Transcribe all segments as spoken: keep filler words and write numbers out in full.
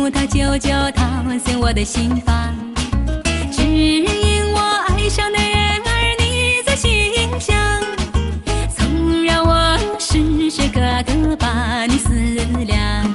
葡萄久久陶醉我的心房。只因我爱上的人儿你在心上，总让我时时刻刻把你思量。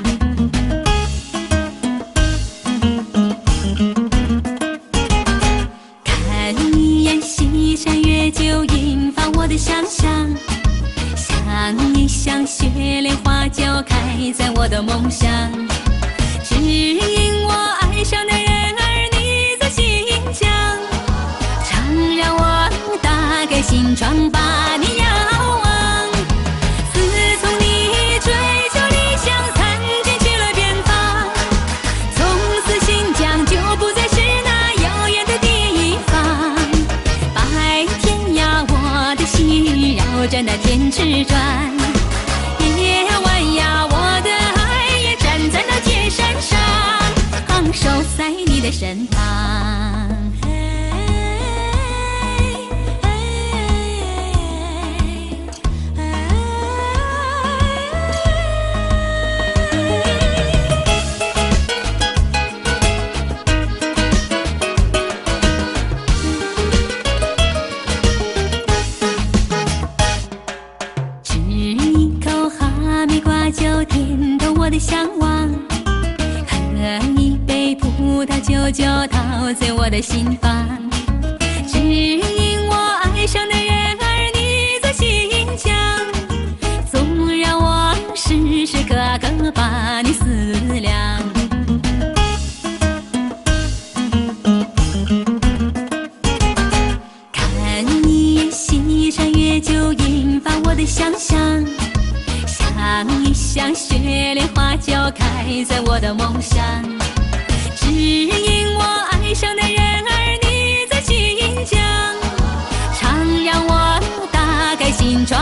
看一眼西山月，就引发我的想象。想一想雪莲花就开在我的梦乡。只因我爱上的人儿你在心上，常让我打开心窗把你遥望。自从你追求理想参军去了边防，从此新疆就不再是那遥远的地方。白天呀我的心绕着那天池转，夜晚呀我的爱也站在那铁山上，昂首在你的身旁。吃一口哈密瓜就点动我的向往，喝一杯葡萄酒就陶醉我的心房。只因我爱上的人儿你在心上，总让我时时刻刻把你思量。看一眼西山月，就引发我的想象。想一想雪莲花就开在我的梦乡。只因我爱上的人儿你在心上，常让我打开心窗